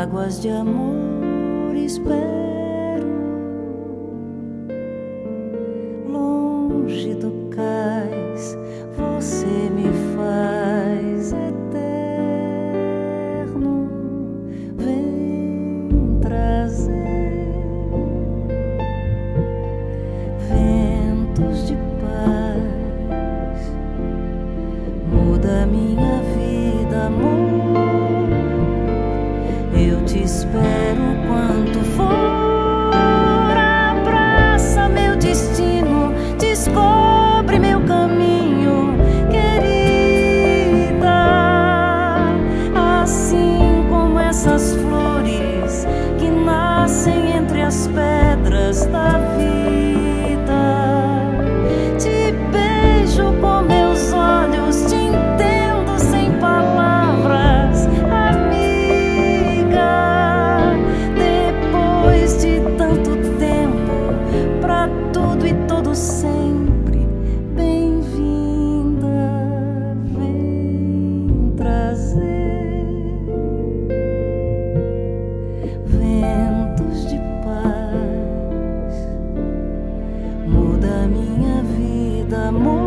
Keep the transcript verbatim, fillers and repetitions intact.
águas de amor espero, longe do cais você me faz eterno. Vem trazer ventos de paz, muda minha vida, amor. Eu te espero quanto for, abraça meu destino, descobre meu caminho, querida. Assim como essas flores que nascem entre as pedras da vida, te beijo com meus olhos, te entendo sem palavras, tudo e todo sempre. Bem-vinda, vem trazer ventos de paz, muda minha vida, amor.